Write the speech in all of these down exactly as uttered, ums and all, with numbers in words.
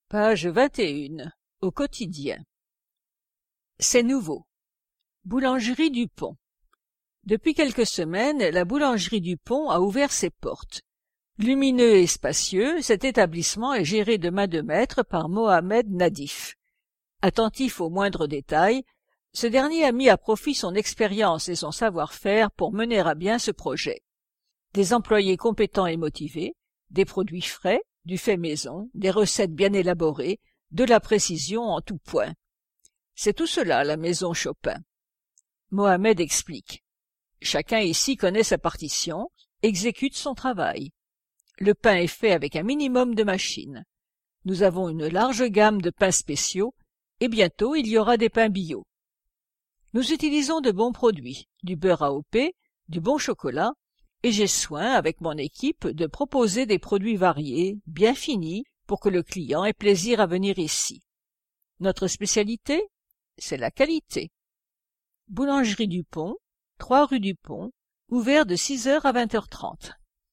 Page vingt et une. Au quotidien. C'est nouveau. Boulangerie du Pont. Depuis quelques semaines, la boulangerie du Pont a ouvert ses portes. Lumineux et spacieux, cet établissement est géré de main de maître par Mohamed Nadif. Attentif aux moindres détails, ce dernier a mis à profit son expérience et son savoir-faire pour mener à bien ce projet. Des employés compétents et motivés, des produits frais, du fait maison, des recettes bien élaborées, de la précision en tout point. C'est tout cela, la maison Chopin. Mohamed explique. Chacun ici connaît sa partition, exécute son travail. Le pain est fait avec un minimum de machines. Nous avons une large gamme de pains spéciaux et bientôt il y aura des pains bio. Nous utilisons de bons produits, du beurre A O P, du bon chocolat, et j'ai soin, avec mon équipe, de proposer des produits variés, bien finis, pour que le client ait plaisir à venir ici. Notre spécialité, c'est la qualité. Boulangerie du Pont, trois rue du Pont, ouvert de six heures à vingt heures trente.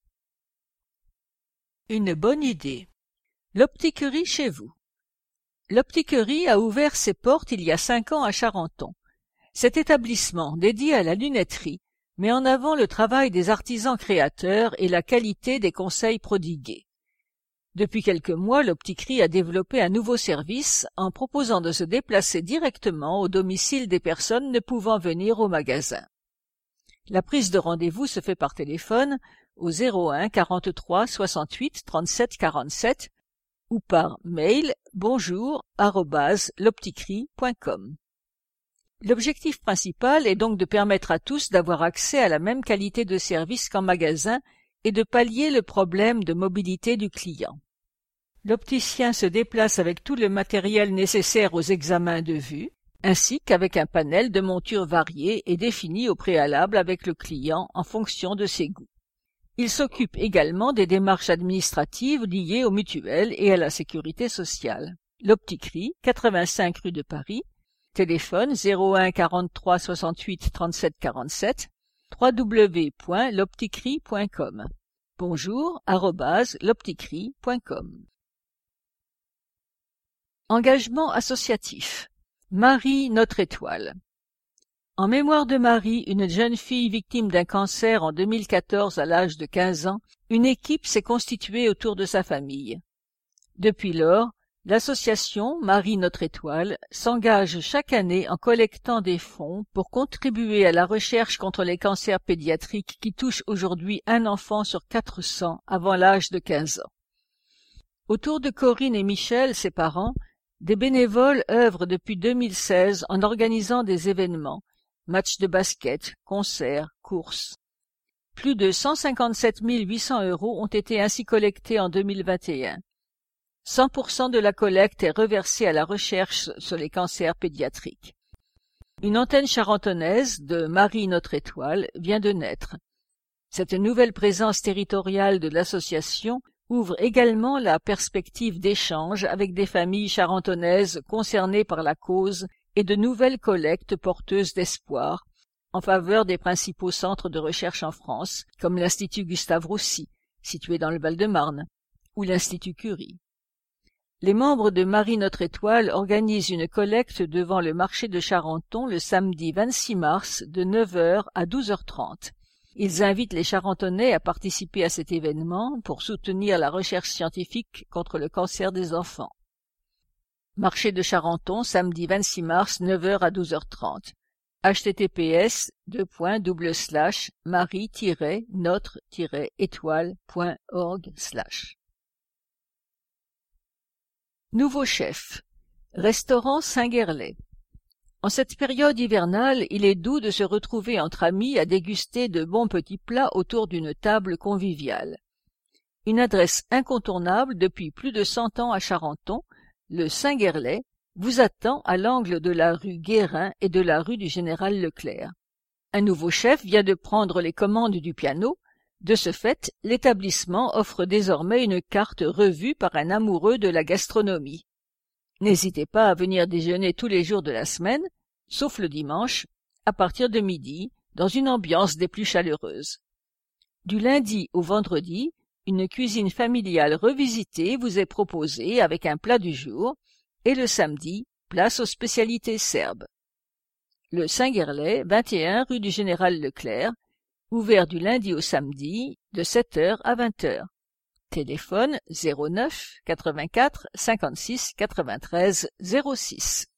Une bonne idée. L'optiquerie chez vous. L'optiquerie a ouvert ses portes il y a cinq ans à Charenton. Cet établissement, dédié à la lunetterie, met en avant le travail des artisans créateurs et la qualité des conseils prodigués. Depuis quelques mois, l'optiquerie a développé un nouveau service en proposant de se déplacer directement au domicile des personnes ne pouvant venir au magasin. La prise de rendez-vous se fait par téléphone au zéro un quarante-trois soixante-huit trente-sept quarante-sept ou par mail bonjour arobase l'optiquerie point com. L'objectif principal est donc de permettre à tous d'avoir accès à la même qualité de service qu'en magasin et de pallier le problème de mobilité du client. L'opticien se déplace avec tout le matériel nécessaire aux examens de vue, ainsi qu'avec un panel de montures variées et définies au préalable avec le client en fonction de ses goûts. Il s'occupe également des démarches administratives liées aux mutuelles et à la sécurité sociale. L'optiquerie, quatre-vingt-cinq rue de Paris, téléphone zéro un quarante-trois soixante-huit trente-sept quarante-sept, w w w point l'optiquerie point com. Bonjour arobase l'optiquerie point com. Engagement associatif. Marie notre étoile. En mémoire de Marie, une jeune fille victime d'un cancer en deux mille quatorze à l'âge de quinze ans, une équipe s'est constituée autour de sa famille. Depuis lors, l'association Marie notre étoile s'engage chaque année en collectant des fonds pour contribuer à la recherche contre les cancers pédiatriques qui touchent aujourd'hui un enfant sur quatre cents avant l'âge de quinze ans. Autour de Corinne et Michel, ses parents, des bénévoles œuvrent depuis deux mille seize en organisant des événements, matchs de basket, concerts, courses. Plus de cent cinquante-sept mille huit cents euros ont été ainsi collectés en deux mille vingt et un. cent pour cent de la collecte est reversée à la recherche sur les cancers pédiatriques. Une antenne charentonnaise de Marie notre étoile vient de naître. Cette nouvelle présence territoriale de l'association ouvre également la perspective d'échange avec des familles charentonnaises concernées par la cause et de nouvelles collectes porteuses d'espoir en faveur des principaux centres de recherche en France, comme l'Institut Gustave Roussy, situé dans le Val-de-Marne, ou l'Institut Curie. Les membres de Marie notre étoile organisent une collecte devant le marché de Charenton le samedi vingt-six mars de neuf heures à douze heures trente. Ils invitent les Charentonnais à participer à cet événement pour soutenir la recherche scientifique contre le cancer des enfants. Marché de Charenton, samedi vingt-six mars, neuf heures à douze heures trente. h t t p s deux points double slash marie tiret notre tiret étoile point org slash. Nouveau chef. Restaurant Saint-Guerlet. En cette période hivernale, il est doux de se retrouver entre amis à déguster de bons petits plats autour d'une table conviviale. Une adresse incontournable depuis plus de cent ans à Charenton, le Saint-Guerlet, vous attend à l'angle de la rue Guérin et de la rue du Général Leclerc. Un nouveau chef vient de prendre les commandes du piano. De ce fait, l'établissement offre désormais une carte revue par un amoureux de la gastronomie. N'hésitez pas à venir déjeuner tous les jours de la semaine, sauf le dimanche, à partir de midi, dans une ambiance des plus chaleureuses. Du lundi au vendredi, une cuisine familiale revisitée vous est proposée avec un plat du jour et le samedi, place aux spécialités serbes. Le Saint-Guerlay, vingt et un rue du Général Leclerc, ouvert du lundi au samedi de sept heures à vingt heures. Téléphone zéro neuf quatre-vingt-quatre cinquante-six quatre-vingt-treize zéro six.